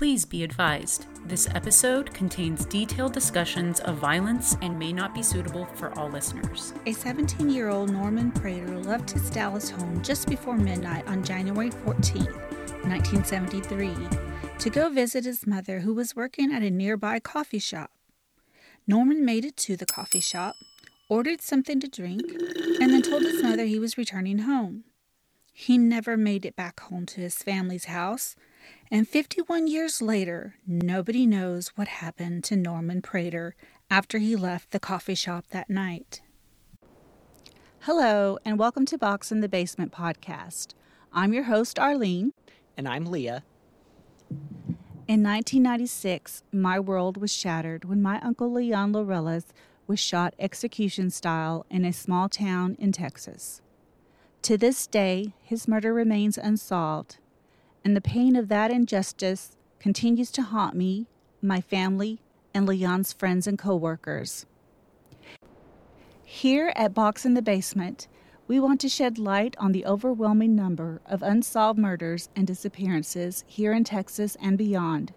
Please be advised, this episode contains detailed discussions of violence and may not be suitable for all listeners. A 17-year-old Norman Prater left his Dallas home just before midnight on January 14, 1973, to go visit his mother, who was working at a nearby coffee shop. Norman made it to the coffee shop, ordered something to drink, and then told his mother he was returning home. He never made it back home to his family's house, and 51 years later, nobody knows what happened to Norman Prater after he left the coffee shop that night. Hello, and welcome to Box in the Basement podcast. I'm your host, Arlene. And I'm Leah. In 1996, my world was shattered when my uncle Leon Laureles was shot execution style in a small town in Texas. To this day, his murder remains unsolved, and the pain of that injustice continues to haunt me, my family, and Leon's friends and coworkers. Here at Box in the Basement, we want to shed light on the overwhelming number of unsolved murders and disappearances here in Texas and beyond.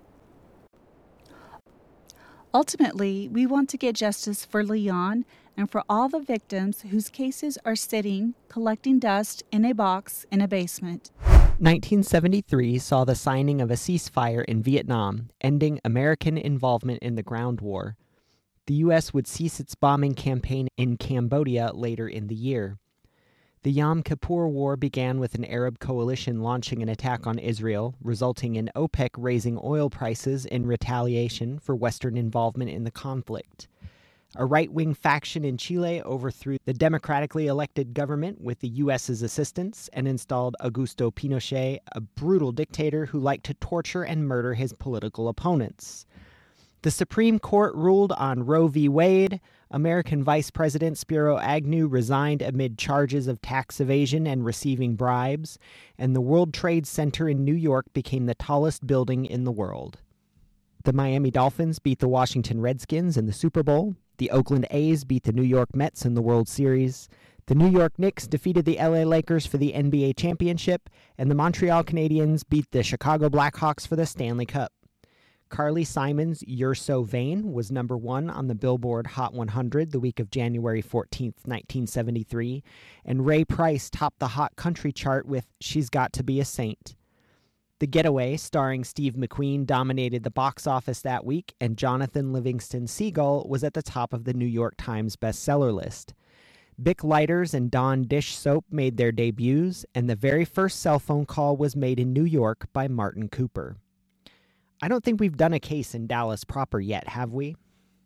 Ultimately, we want to get justice for Leon and for all the victims whose cases are sitting, collecting dust in a box in a basement. 1973 saw the signing of a ceasefire in Vietnam, ending American involvement in the ground war. The U.S. would cease its bombing campaign in Cambodia later in the year. The Yom Kippur War began with an Arab coalition launching an attack on Israel, resulting in OPEC raising oil prices in retaliation for Western involvement in the conflict. A right-wing faction in Chile overthrew the democratically elected government with the U.S.'s assistance and installed Augusto Pinochet, a brutal dictator who liked to torture and murder his political opponents. The Supreme Court ruled on Roe v. Wade. American Vice President Spiro Agnew resigned amid charges of tax evasion and receiving bribes, and the World Trade Center in New York became the tallest building in the world. The Miami Dolphins beat the Washington Redskins in the Super Bowl. The Oakland A's beat the New York Mets in the World Series. The New York Knicks defeated the LA Lakers for the NBA championship, and the Montreal Canadiens beat the Chicago Blackhawks for the Stanley Cup. Carly Simon's You're So Vain was number 1 on the Billboard Hot 100 the week of January 14, 1973, and Ray Price topped the Hot Country chart with She's Got to Be a Saint. The Getaway, starring Steve McQueen, dominated the box office that week, and Jonathan Livingston Seagull was at the top of the New York Times bestseller list. Bic lighters and Dawn dish soap made their debuts, and the very first cell phone call was made in New York by Martin Cooper. I don't think we've done a case in Dallas proper yet, have we?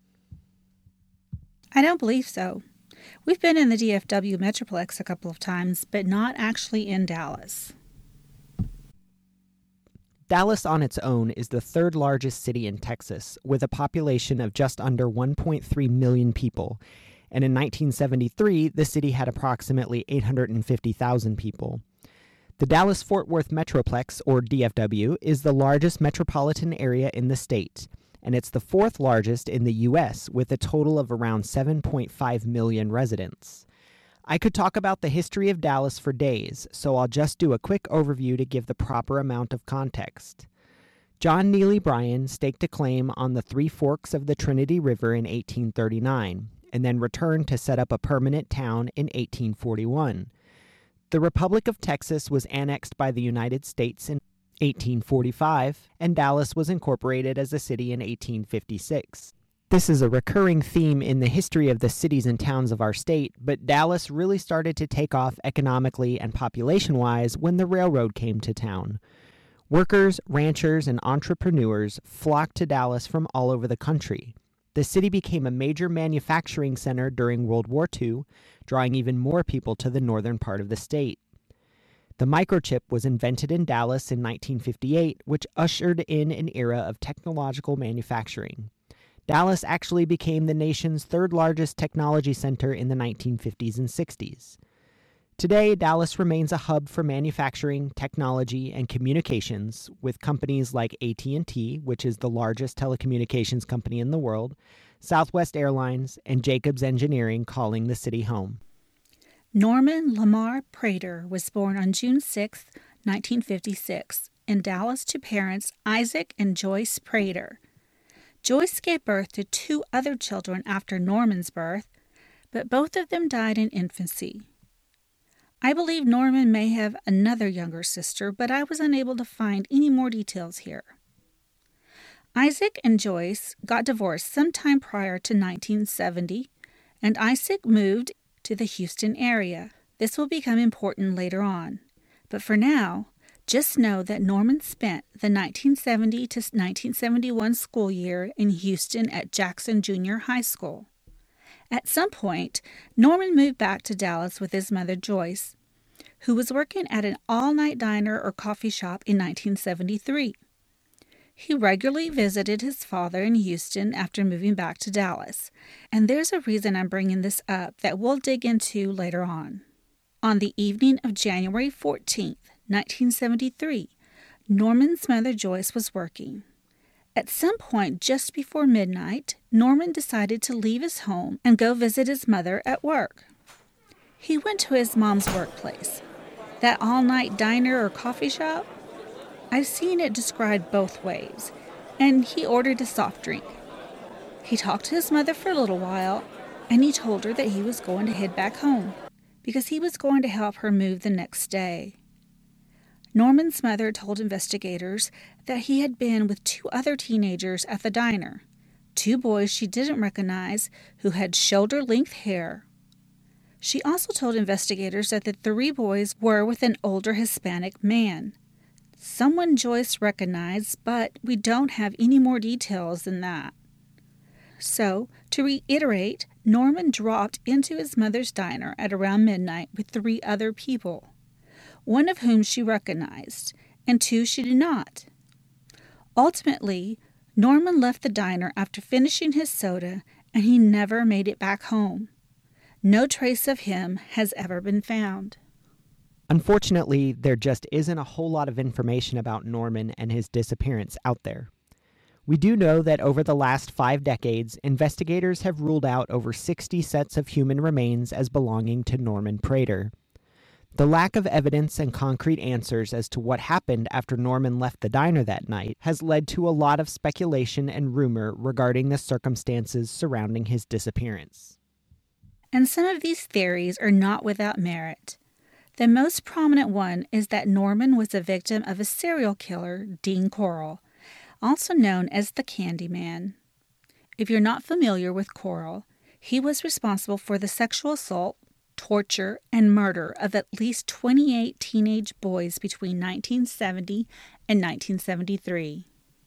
I don't believe so. We've been in the DFW Metroplex a couple of times, but not actually in Dallas. Dallas on its own is the third largest city in Texas, with a population of just under 1.3 million people. And in 1973, the city had approximately 850,000 people. The Dallas-Fort Worth Metroplex, or DFW, is the largest metropolitan area in the state, and it's the fourth largest in the U.S., with a total of around 7.5 million residents. I could talk about the history of Dallas for days, so I'll just do a quick overview to give the proper amount of context. John Neely Bryan staked a claim on the Three Forks of the Trinity River in 1839, and then returned to set up a permanent town in 1841. The Republic of Texas was annexed by the United States in 1845, and Dallas was incorporated as a city in 1856. This is a recurring theme in the history of the cities and towns of our state, but Dallas really started to take off economically and population-wise when the railroad came to town. Workers, ranchers, and entrepreneurs flocked to Dallas from all over the country. The city became a major manufacturing center during World War II, drawing even more people to the northern part of the state. The microchip was invented in Dallas in 1958, which ushered in an era of technological manufacturing. Dallas actually became the nation's third largest technology center in the 1950s and 60s. Today, Dallas remains a hub for manufacturing, technology, and communications, with companies like AT&T, which is the largest telecommunications company in the world, Southwest Airlines, and Jacobs Engineering calling the city home. Norman Lamar Prater was born on June 6, 1956, in Dallas to parents Isaac and Joyce Prater. Joyce gave birth to 2 other children after Norman's birth, but both of them died in infancy. I believe Norman may have another younger sister, but I was unable to find any more details here. Isaac and Joyce got divorced sometime prior to 1970, and Isaac moved to the Houston area. This will become important later on, but for now, just know that Norman spent the 1970 to 1971 school year in Houston at Jackson Junior High School. At some point, Norman moved back to Dallas with his mother Joyce, who was working at an all-night diner or coffee shop in 1973. He regularly visited his father in Houston after moving back to Dallas, and there's a reason I'm bringing this up that we'll dig into later on. On the evening of January 14th, 1973, Norman's mother Joyce was working. At some point just before midnight, Norman decided to leave his home and go visit his mother at work. He went to his mom's workplace, that all-night diner or coffee shop. I've seen it described both ways, and he ordered a soft drink. He talked to his mother for a little while, and he told her that he was going to head back home because he was going to help her move the next day. Norman's mother told investigators that he had been with 2 other teenagers at the diner, 2 boys she didn't recognize who had shoulder-length hair. She also told investigators that the 3 boys were with an older Hispanic man, someone Joyce recognized, but we don't have any more details than that. So, to reiterate, Norman dropped into his mother's diner at around midnight with 3 other people, one of whom she recognized, and 2 she did not. Ultimately, Norman left the diner after finishing his soda, and he never made it back home. No trace of him has ever been found. Unfortunately, there just isn't a whole lot of information about Norman and his disappearance out there. We do know that over the last 5 decades, investigators have ruled out over 60 sets of human remains as belonging to Norman Prater. The lack of evidence and concrete answers as to what happened after Norman left the diner that night has led to a lot of speculation and rumor regarding the circumstances surrounding his disappearance. And some of these theories are not without merit. The most prominent one is that Norman was a victim of a serial killer, Dean Corll, also known as the Candyman. If you're not familiar with Corll, he was responsible for the sexual assault, torture, and murder of at least 28 teenage boys between 1970 and 1973.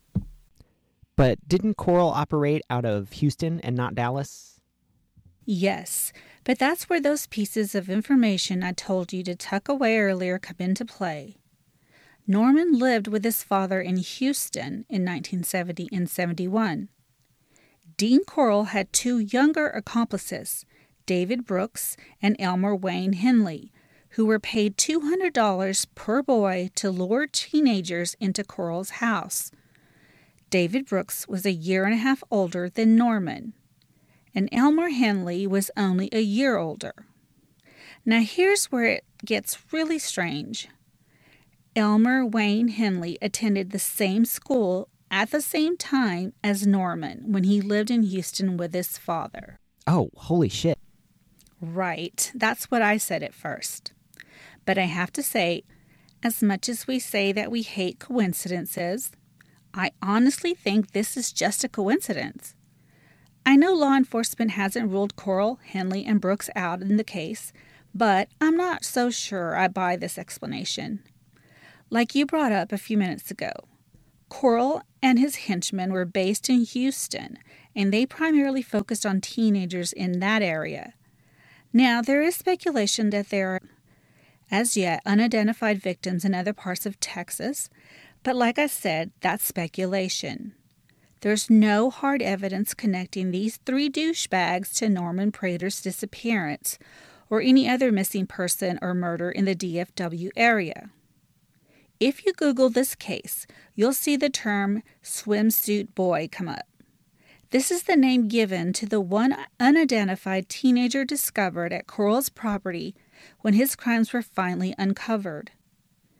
But didn't Corll operate out of Houston and not Dallas? Yes, but that's where those pieces of information I told you to tuck away earlier come into play. Norman lived with his father in Houston in 1970 and 71. Dean Corll had 2 younger accomplices, David Brooks and Elmer Wayne Henley, who were paid $200 per boy to lure teenagers into Corll's house. David Brooks was a year and a half older than Norman, and Elmer Henley was only a year older. Now here's where it gets really strange. Elmer Wayne Henley attended the same school at the same time as Norman when he lived in Houston with his father. Oh, holy shit. Right, that's what I said at first. But I have to say, as much as we say that we hate coincidences, I honestly think this is just a coincidence. I know law enforcement hasn't ruled Corll, Henley, and Brooks out in the case, but I'm not so sure I buy this explanation. Like you brought up a few minutes ago, Corll and his henchmen were based in Houston, and they primarily focused on teenagers in that area. Now, there is speculation that there are, as yet, unidentified victims in other parts of Texas, but like I said, that's speculation. There's no hard evidence connecting these 3 douchebags to Norman Prater's disappearance or any other missing person or murder in the DFW area. If you Google this case, you'll see the term swimsuit boy come up. This is the name given to the one unidentified teenager discovered at Corll's property when his crimes were finally uncovered.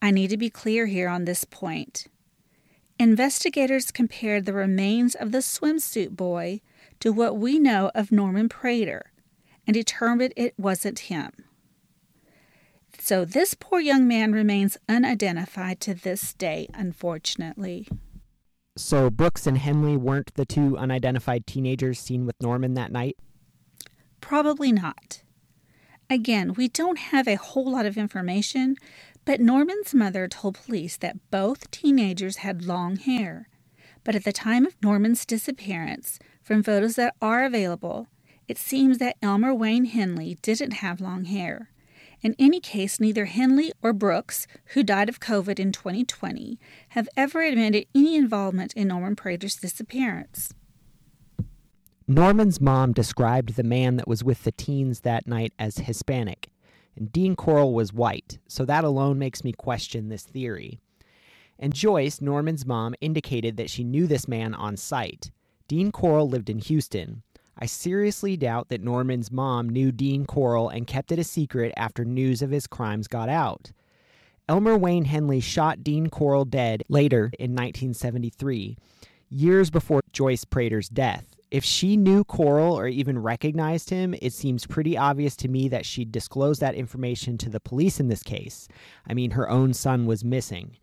I need to be clear here on this point. Investigators compared the remains of the swimsuit boy to what we know of Norman Prater and determined it wasn't him. So this poor young man remains unidentified to this day, unfortunately. So Brooks and Henley weren't the two unidentified teenagers seen with Norman that night? Probably not. Again, we don't have a whole lot of information, but Norman's mother told police that both teenagers had long hair. But at the time of Norman's disappearance, from photos that are available, it seems that Elmer Wayne Henley didn't have long hair. In any case, neither Henley or Brooks, who died of COVID in 2020, have ever admitted any involvement in Norman Prater's disappearance. Norman's mom described the man that was with the teens that night as Hispanic, and Dean Corll was white, so that alone makes me question this theory. And Joyce, Norman's mom, indicated that she knew this man on sight. Dean Corll lived in Houston. I seriously doubt that Norman's mom knew Dean Corll and kept it a secret after news of his crimes got out. Elmer Wayne Henley shot Dean Corll dead later in 1973, years before Joyce Prater's death. If she knew Corll or even recognized him, it seems pretty obvious to me that she'd disclose that information to the police in this case. I mean, her own son was missing.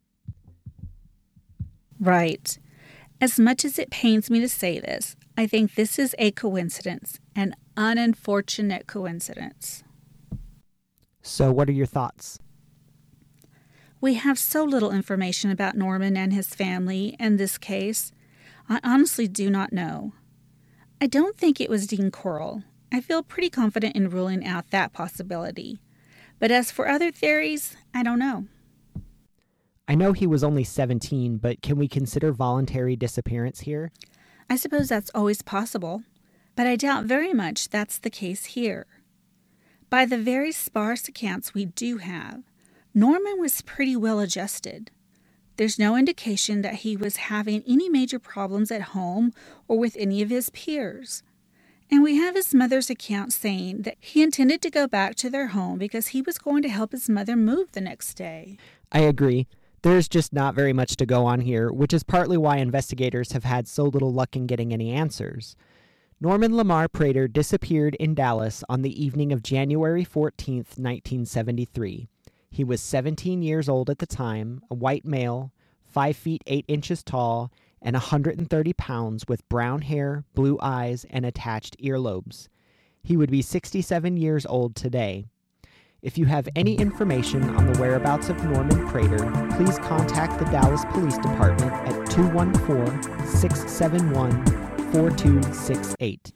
Right. As much as it pains me to say this, I think this is a coincidence, an unfortunate coincidence. So what are your thoughts? We have so little information about Norman and his family in this case. I honestly do not know. I don't think it was Dean Corll. I feel pretty confident in ruling out that possibility. But as for other theories, I don't know. I know he was only 17, but can we consider voluntary disappearance here? I suppose that's always possible, but I doubt very much that's the case here. By the very sparse accounts we do have, Norman was pretty well adjusted. There's no indication that he was having any major problems at home or with any of his peers. And we have his mother's account saying that he intended to go back to their home because he was going to help his mother move the next day. I agree. There's just not very much to go on here, which is partly why investigators have had so little luck in getting any answers. Norman Lamar Prater disappeared in Dallas on the evening of January 14th, 1973. He was 17 years old at the time, a white male, 5 feet 8 inches tall, and 130 pounds with brown hair, blue eyes, and attached earlobes. He would be 67 years old today. If you have any information on the whereabouts of Norman Prater, please contact the Dallas Police Department at 214-671-4268.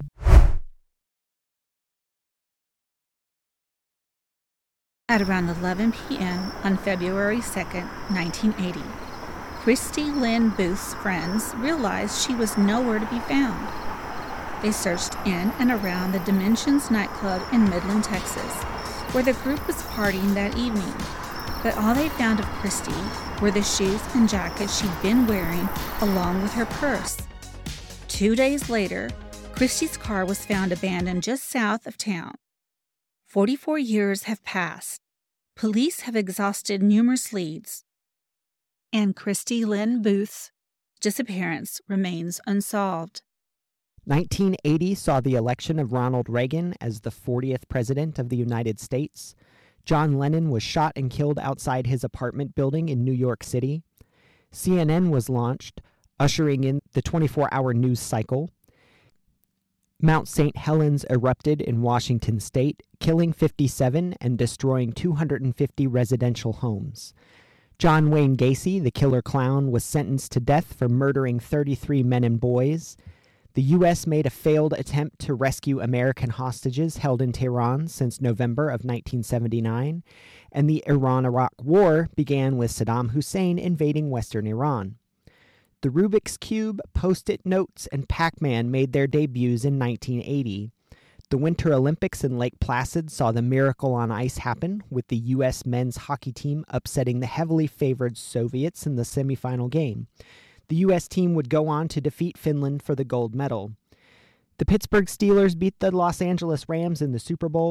At around 11 p.m. on February 2nd, 1980, Christy Lynn Booth's friends realized she was nowhere to be found. They searched in and around the Dimensions nightclub in Midland, Texas, where the group was partying that evening. But all they found of Christy were the shoes and jacket she'd been wearing, along with her purse. 2 days later, Christy's car was found abandoned just south of town. 44 years have passed. Police have exhausted numerous leads, and Christy Lynn Booth's disappearance remains unsolved. 1980 saw the election of Ronald Reagan as the 40th president of the United States. John Lennon was shot and killed outside his apartment building in New York City. CNN was launched, ushering in the 24-hour news cycle. Mount St. Helens erupted in Washington state, killing 57 and destroying 250 residential homes. John Wayne Gacy, the killer clown, was sentenced to death for murdering 33 men and boys. The U.S. made a failed attempt to rescue American hostages held in Tehran since November of 1979, and the Iran-Iraq War began with Saddam Hussein invading western Iran. The Rubik's Cube, Post-it notes, and Pac-Man made their debuts in 1980. The Winter Olympics in Lake Placid saw the miracle on ice happen, with the U.S. men's hockey team upsetting the heavily favored Soviets in the semifinal game. The U.S. team would go on to defeat Finland for the gold medal. The Pittsburgh Steelers beat the Los Angeles Rams in the Super Bowl.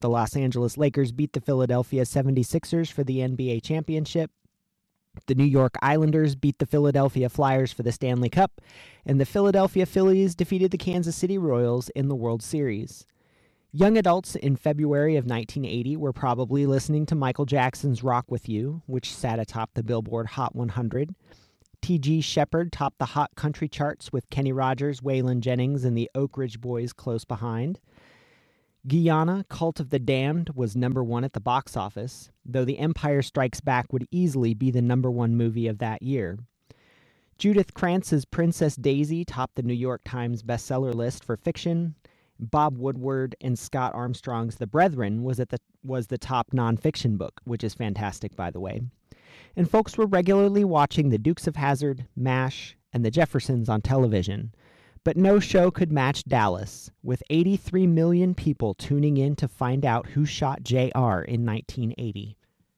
The Los Angeles Lakers beat the Philadelphia 76ers for the NBA championship. The New York Islanders beat the Philadelphia Flyers for the Stanley Cup, and the Philadelphia Phillies defeated the Kansas City Royals in the World Series. Young adults in February of 1980 were probably listening to Michael Jackson's Rock With You, which sat atop the Billboard Hot 100. T.G. Shepherd topped the hot country charts with Kenny Rogers, Waylon Jennings, and the Oak Ridge Boys close behind. Guyana, Cult of the Damned, was number one at the box office, though The Empire Strikes Back would easily be the number one movie of that year. Judith Krantz's Princess Daisy topped the New York Times bestseller list for fiction. Bob Woodward and Scott Armstrong's The Brethren was the top nonfiction book, which is fantastic, by the way. And folks were regularly watching The Dukes of Hazzard, MASH, and The Jeffersons on television. But no show could match Dallas, with 83 million people tuning in to find out who shot J.R. in 1980.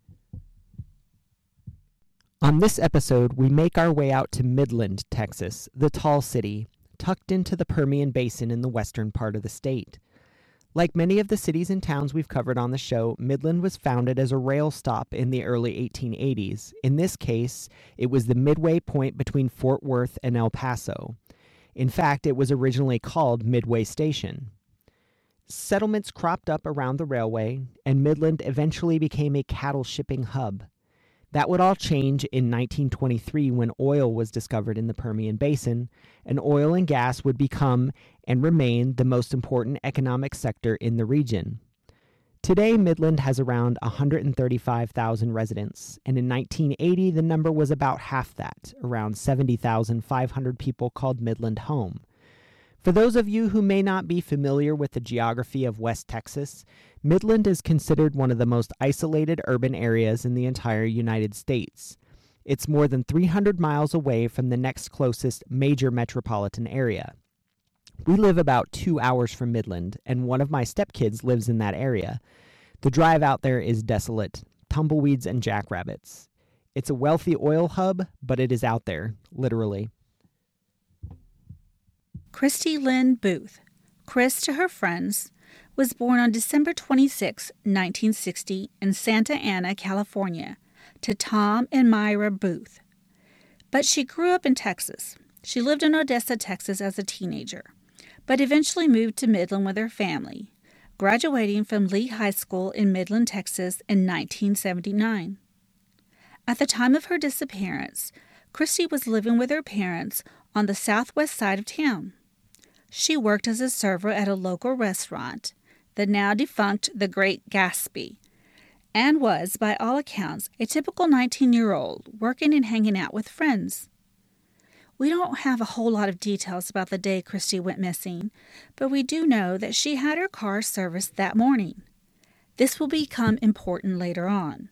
On this episode, we make our way out to Midland, Texas, the tall city, tucked into the Permian Basin in the western part of the state. Like many of the cities and towns we've covered on the show, Midland was founded as a rail stop in the early 1880s. In this case, it was the midway point between Fort Worth and El Paso. In fact, it was originally called Midway Station. Settlements cropped up around the railway, and Midland eventually became a cattle shipping hub. That would all change in 1923 when oil was discovered in the Permian Basin, and oil and gas would become and remain the most important economic sector in the region. Today, Midland has around 135,000 residents, and in 1980 the number was about half that, around 70,500 people called Midland home. For those of you who may not be familiar with the geography of West Texas, Midland is considered one of the most isolated urban areas in the entire United States. It's more than 300 miles away from the next closest major metropolitan area. We live about 2 hours from Midland, and one of my stepkids lives in that area. The drive out there is desolate, tumbleweeds and jackrabbits. It's a wealthy oil hub, but it is out there, literally. Christy Lynn Booth, Chris to her friends, was born on December 26, 1960 in Santa Ana, California, to Tom and Myra Booth. But she grew up in Texas. She lived in Odessa, Texas as a teenager, but eventually moved to Midland with her family, graduating from Lee High School in Midland, Texas in 1979. At the time of her disappearance, Christy was living with her parents on the southwest side of town. She worked as a server at a local restaurant, the now defunct The Great Gatsby, and was, by all accounts, a typical 19-year-old working and hanging out with friends. We don't have a whole lot of details about the day Christy went missing, but we do know that she had her car serviced that morning. This will become important later on.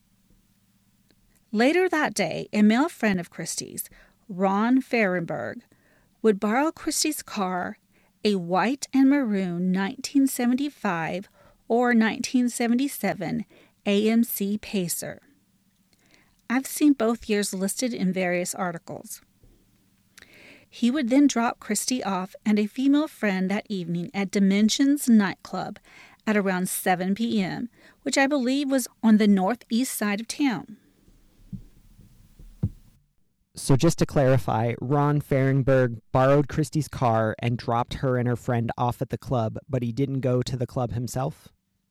Later that day, a male friend of Christy's, Ron Fahrenberg, would borrow Christy's car, a white and maroon 1975 or 1977 AMC Pacer. I've seen both years listed in various articles. He would then drop Christy off and a female friend that evening at Dimensions nightclub at around 7 p.m., which I believe was on the northeast side of town. So just to clarify, Ron Fahrenberg borrowed Christy's car and dropped her and her friend off at the club, but he didn't go to the club himself?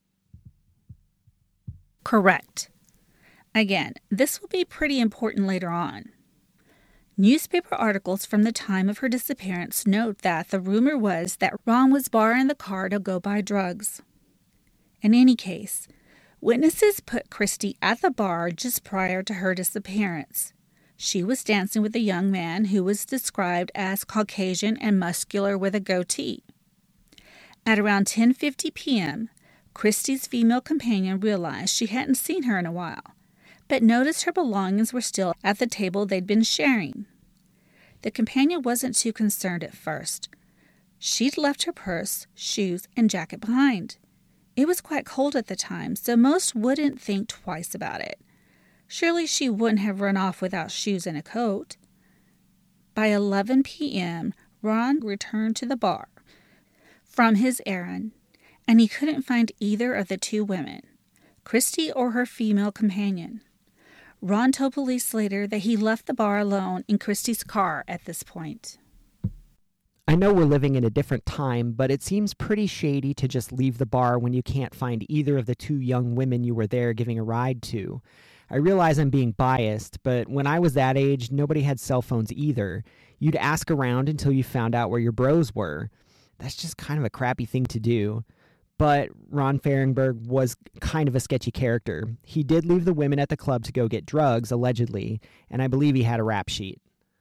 Correct. Again, this will be pretty important later on. Newspaper articles from the time of her disappearance note that the rumor was that Ron was borrowing the car to go buy drugs. In any case, witnesses put Christy at the bar just prior to her disappearance. She was dancing with a young man who was described as Caucasian and muscular with a goatee. At around 10:50 p.m., Christy's female companion realized she hadn't seen her in a while, but noticed her belongings were still at the table they'd been sharing. The companion wasn't too concerned at first. She'd left her purse, shoes, and jacket behind. It was quite cold at the time, so most wouldn't think twice about it. Surely she wouldn't have run off without shoes and a coat. By 11 p.m., Ron returned to the bar from his errand, and he couldn't find either of the two women, Christy or her female companion. Ron told police later that he left the bar alone in Christy's car at this point. I know we're living in a different time, but it seems pretty shady to just leave the bar when you can't find either of the two young women you were there giving a ride to. I realize I'm being biased, but when I was that age, nobody had cell phones either. You'd ask around until you found out where your bros were. That's just kind of a crappy thing to do. But Ron Fahrenberg was kind of a sketchy character. He did leave the women at the club to go get drugs, allegedly, and I believe he had a rap sheet.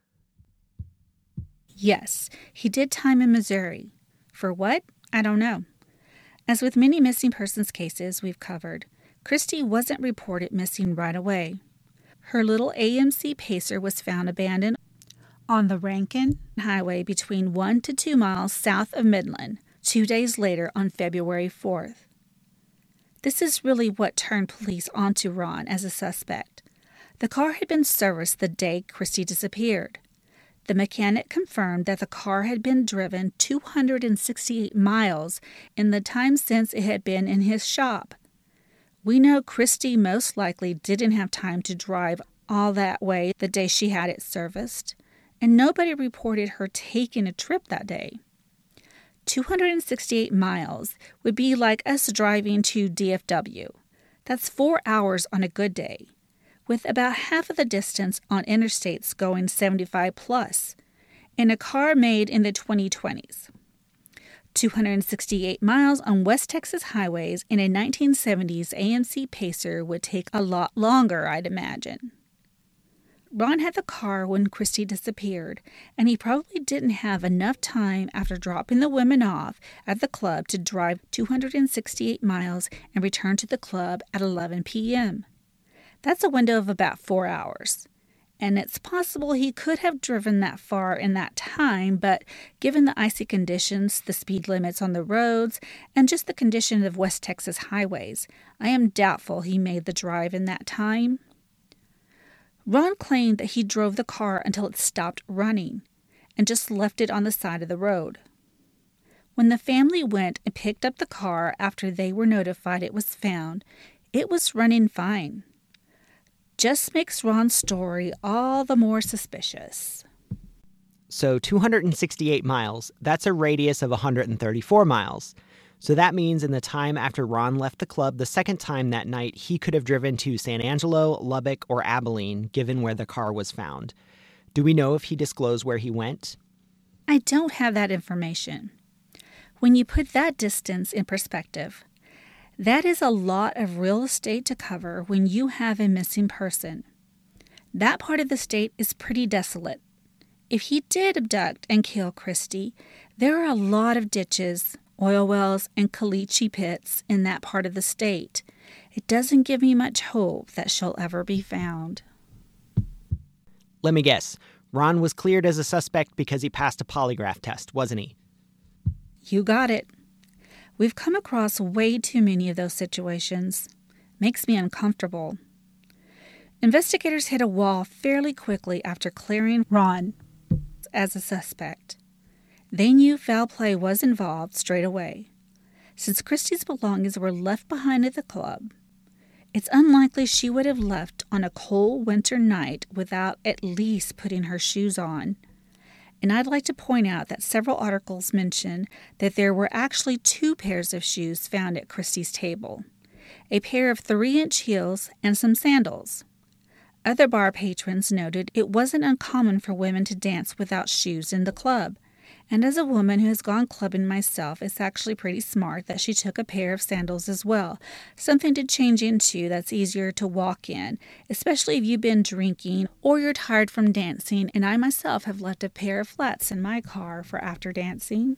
Yes, he did time in Missouri. For what? I don't know. As with many missing persons cases we've covered, Christy wasn't reported missing right away. Her little AMC Pacer was found abandoned on the Rankin Highway between 1 to 2 miles south of Midland 2 days later on February 4th. This is really what turned police onto Ron as a suspect. The car had been serviced the day Christy disappeared. The mechanic confirmed that the car had been driven 268 miles in the time since it had been in his shop. We know Christy most likely didn't have time to drive all that way the day she had it serviced, and nobody reported her taking a trip that day. 268 miles would be like us driving to DFW. That's 4 hours on a good day, with about half of the distance on interstates going 75 plus, in a car made in the 2020s. 268 miles on West Texas highways in a 1970s AMC Pacer would take a lot longer, I'd imagine. Ron had the car when Christy disappeared, and he probably didn't have enough time after dropping the women off at the club to drive 268 miles and return to the club at 11 p.m. That's a window of about 4 hours. And it's possible he could have driven that far in that time, but given the icy conditions, the speed limits on the roads, and just the condition of West Texas highways, I am doubtful he made the drive in that time. Ron claimed that he drove the car until it stopped running and just left it on the side of the road. When the family went and picked up the car after they were notified it was found, it was running fine. Just makes Ron's story all the more suspicious. So 268 miles, that's a radius of 134 miles. So that means in the time after Ron left the club the second time that night, he could have driven to San Angelo, Lubbock, or Abilene, given where the car was found. Do we know if he disclosed where he went? I don't have that information. When you put that distance in perspective, that is a lot of real estate to cover when you have a missing person. That part of the state is pretty desolate. If he did abduct and kill Christy, there are a lot of ditches, oil wells, and caliche pits in that part of the state. It doesn't give me much hope that she'll ever be found. Let me guess. Ron was cleared as a suspect because he passed a polygraph test, wasn't he? You got it. We've come across way too many of those situations. Makes me uncomfortable. Investigators hit a wall fairly quickly after clearing Ron as a suspect. They knew foul play was involved straight away. Since Christy's belongings were left behind at the club, it's unlikely she would have left on a cold winter night without at least putting her shoes on. And I'd like to point out that several articles mention that there were actually 2 pairs of shoes found at Christy's table, a pair of 3-inch heels and some sandals. Other bar patrons noted it wasn't uncommon for women to dance without shoes in the club, and as a woman who has gone clubbing myself, it's actually pretty smart that she took a pair of sandals as well, something to change into that's easier to walk in, especially if you've been drinking or you're tired from dancing, and I myself have left a pair of flats in my car for after dancing.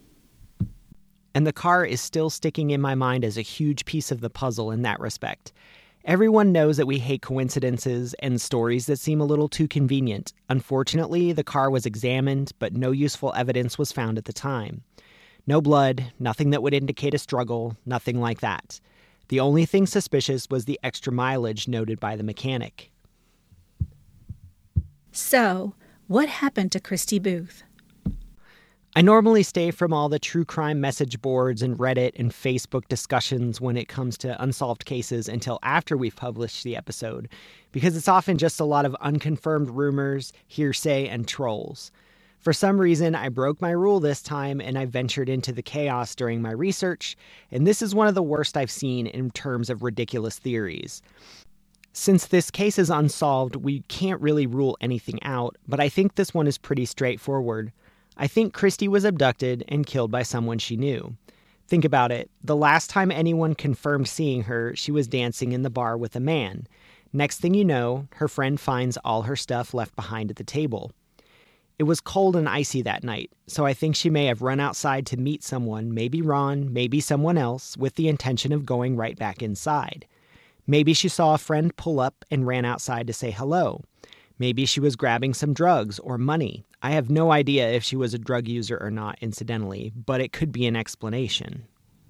And the car is still sticking in my mind as a huge piece of the puzzle in that respect. Everyone knows that we hate coincidences and stories that seem a little too convenient. Unfortunately, the car was examined, but no useful evidence was found at the time. No blood, nothing that would indicate a struggle, nothing like that. The only thing suspicious was the extra mileage noted by the mechanic. So, what happened to Christy Booth? I normally stay from all the true crime message boards and Reddit and Facebook discussions when it comes to unsolved cases until after we've published the episode, because it's often just a lot of unconfirmed rumors, hearsay, and trolls. For some reason, I broke my rule this time and I ventured into the chaos during my research, and this is one of the worst I've seen in terms of ridiculous theories. Since this case is unsolved, we can't really rule anything out, but I think this one is pretty straightforward. I think Christy was abducted and killed by someone she knew. Think about it. The last time anyone confirmed seeing her, she was dancing in the bar with a man. Next thing you know, her friend finds all her stuff left behind at the table. It was cold and icy that night, so I think she may have run outside to meet someone, maybe Ron, maybe someone else, with the intention of going right back inside. Maybe she saw a friend pull up and ran outside to say hello. Maybe she was grabbing some drugs or money. I have no idea if she was a drug user or not, incidentally, but it could be an explanation.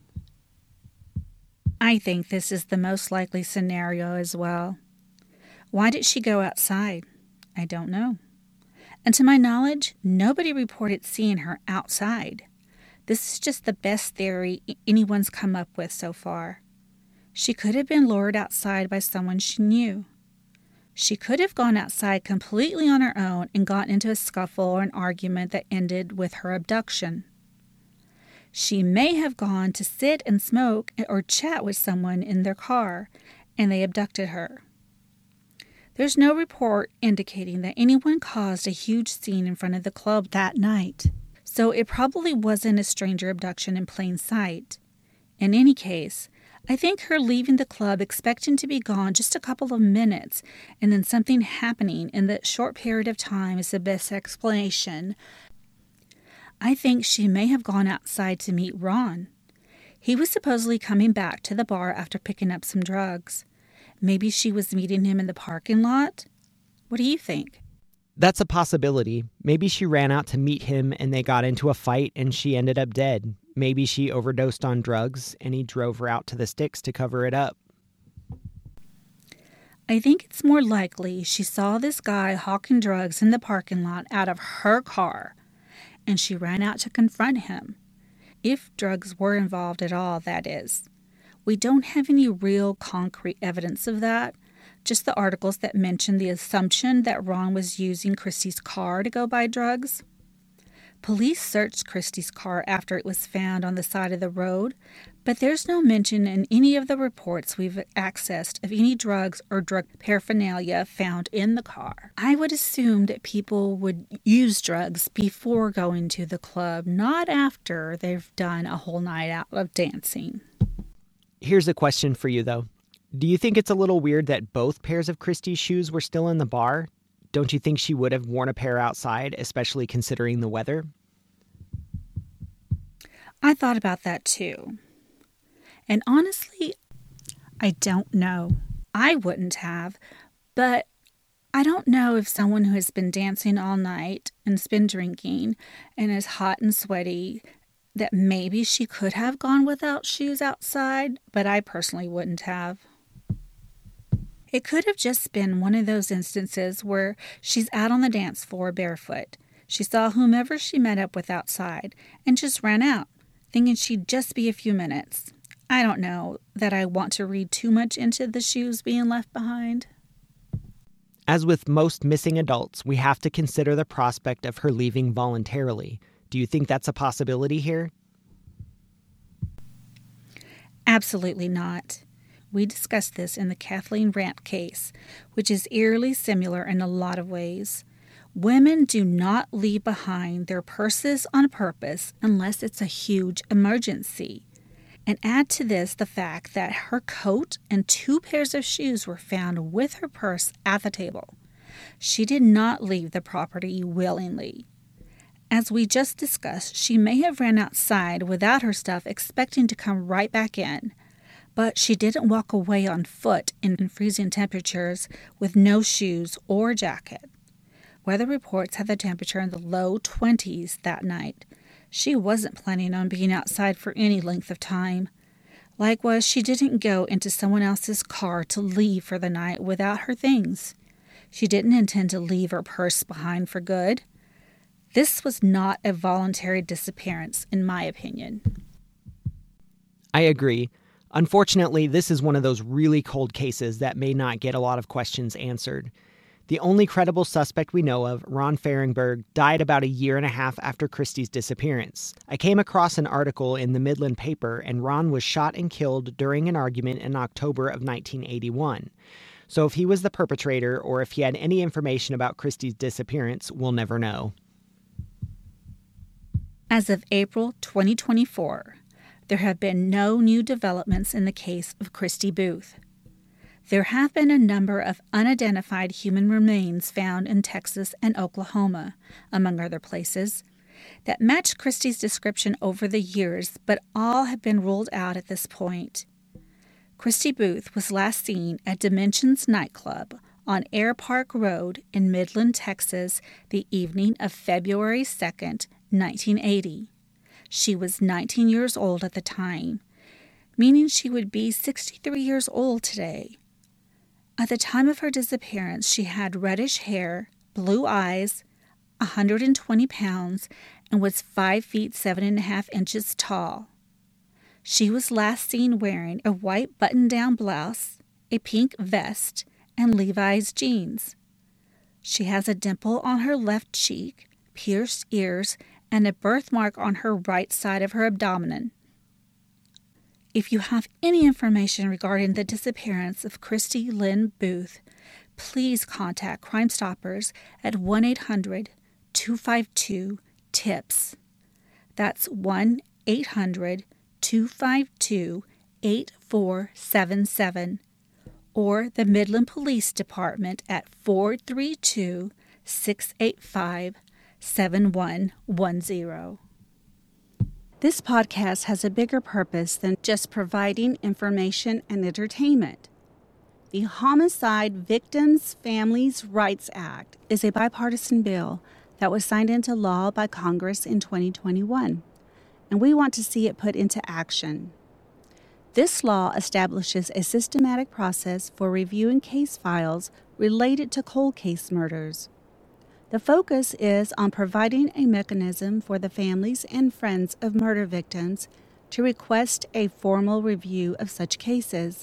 I think this is the most likely scenario as well. Why did she go outside? I don't know. And to my knowledge, nobody reported seeing her outside. This is just the best theory anyone's come up with so far. She could have been lured outside by someone she knew. She could have gone outside completely on her own and gotten into a scuffle or an argument that ended with her abduction. She may have gone to sit and smoke or chat with someone in their car, and they abducted her. There's no report indicating that anyone caused a huge scene in front of the club that night, so it probably wasn't a stranger abduction in plain sight. In any case, I think her leaving the club expecting to be gone just a couple of minutes and then something happening in that short period of time is the best explanation. I think she may have gone outside to meet Ron. He was supposedly coming back to the bar after picking up some drugs. Maybe she was meeting him in the parking lot? What do you think? That's a possibility. Maybe she ran out to meet him and they got into a fight and she ended up dead. Maybe she overdosed on drugs and he drove her out to the sticks to cover it up. I think it's more likely she saw this guy hawking drugs in the parking lot out of her car, and she ran out to confront him. If drugs were involved at all, that is. We don't have any real concrete evidence of that, just the articles that mention the assumption that Ron was using Christy's car to go buy drugs. Police searched Christy's car after it was found on the side of the road, but there's no mention in any of the reports we've accessed of any drugs or drug paraphernalia found in the car. I would assume that people would use drugs before going to the club, not after they've done a whole night out of dancing. Here's a question for you, though. Do you think it's a little weird that both pairs of Christy's shoes were still in the bar? Don't you think she would have worn a pair outside, especially considering the weather? I thought about that too. And honestly, I don't know. I wouldn't have, but I don't know if someone who has been dancing all night and has been drinking and is hot and sweaty, that maybe she could have gone without shoes outside, but I personally wouldn't have. It could have just been one of those instances where she's out on the dance floor barefoot. She saw whomever she met up with outside and just ran out, thinking she'd just be a few minutes. I don't know that I want to read too much into the shoes being left behind. As with most missing adults, we have to consider the prospect of her leaving voluntarily. Do you think that's a possibility here? Absolutely not. We discussed this in the Kathleen Rant case, which is eerily similar in a lot of ways. Women do not leave behind their purses on purpose unless it's a huge emergency. And add to this the fact that her coat and 2 pairs of shoes were found with her purse at the table. She did not leave the property willingly. As we just discussed, she may have ran outside without her stuff expecting to come right back in. But she didn't walk away on foot in freezing temperatures with no shoes or jacket. Weather reports had the temperature in the low 20s that night. She wasn't planning on being outside for any length of time. Likewise, she didn't go into someone else's car to leave for the night without her things. She didn't intend to leave her purse behind for good. This was not a voluntary disappearance, in my opinion. I agree. Unfortunately, this is one of those really cold cases that may not get a lot of questions answered. The only credible suspect we know of, Ron Fahrenberg, died about a year and a half after Christie's disappearance. I came across an article in the Midland paper, and Ron was shot and killed during an argument in October of 1981. So if he was the perpetrator or if he had any information about Christie's disappearance, we'll never know. As of April 2024, there have been no new developments in the case of Christie Booth. There have been a number of unidentified human remains found in Texas and Oklahoma, among other places, that match Christie's description over the years, but all have been ruled out at this point. Christie Booth was last seen at Dimensions Nightclub on Air Park Road in Midland, Texas, the evening of February 2nd, 1980. She was 19 years old at the time, meaning she would be 63 years old today. At the time of her disappearance, she had reddish hair, blue eyes, 120 pounds, and was 5 feet 7.5 inches tall. She was last seen wearing a white button-down blouse, a pink vest, and Levi's jeans. She has a dimple on her left cheek, pierced ears, and a birthmark on her right side of her abdomen. If you have any information regarding the disappearance of Christie Lynn Booth, please contact Crime Stoppers at 1-800-252-TIPS. That's 1-800-252-8477. Or the Midland Police Department at 432-685-7110. This podcast has a bigger purpose than just providing information and entertainment. The Homicide Victims Families Rights Act is a bipartisan bill that was signed into law by Congress in 2021, and we want to see it put into action. This law establishes a systematic process for reviewing case files related to cold case murders. The focus is on providing a mechanism for the families and friends of murder victims to request a formal review of such cases.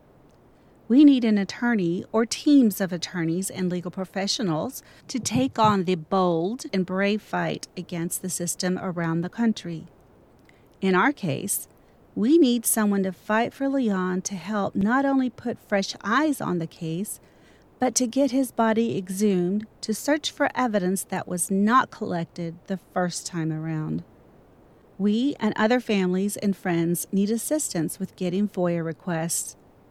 We need an attorney or teams of attorneys and legal professionals to take on the bold and brave fight against the system around the country. In our case, we need someone to fight for Leon to help not only put fresh eyes on the case, but to get his body exhumed to search for evidence that was not collected the first time around. We and other families and friends need assistance with getting FOIA requests.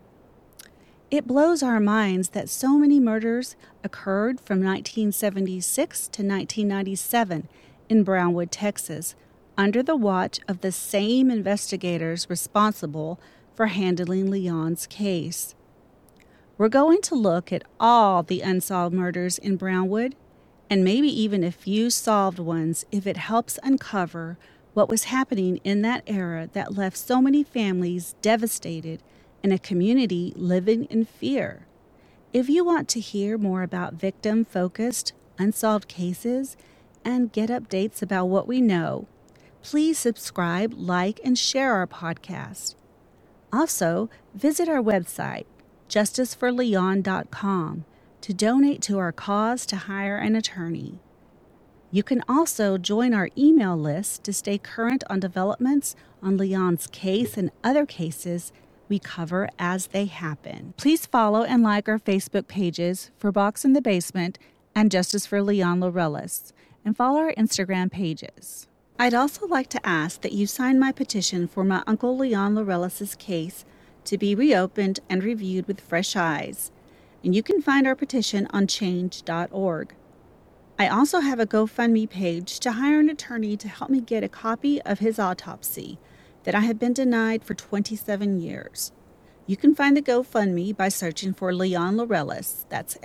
It blows our minds that so many murders occurred from 1976 to 1997 in Brownwood, Texas, under the watch of the same investigators responsible for handling Leon's case. We're going to look at all the unsolved murders in Brownwood, and maybe even a few solved ones if it helps uncover what was happening in that era that left so many families devastated and a community living in fear. If you want to hear more about victim-focused, unsolved cases and get updates about what we know, please subscribe, like, and share our podcast. Also, visit our website, justiceforleon.com, to donate to our cause to hire an attorney. You can also join our email list to stay current on developments on Leon's case and other cases we cover as they happen. Please follow and like our Facebook pages for Box in the Basement and Justice for Leon Laurelis, and follow our Instagram pages. I'd also like to ask that you sign my petition for my Uncle Leon Laurelis' case to be reopened and reviewed with fresh eyes, and you can find our petition on change.org. I also have a GoFundMe page to hire an attorney to help me get a copy of his autopsy that I have been denied for 27 years. You can find the GoFundMe by searching for Leon Laurelis. That's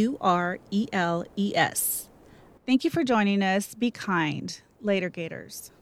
Laureles. Thank you for joining us. Be kind. Later, Gators.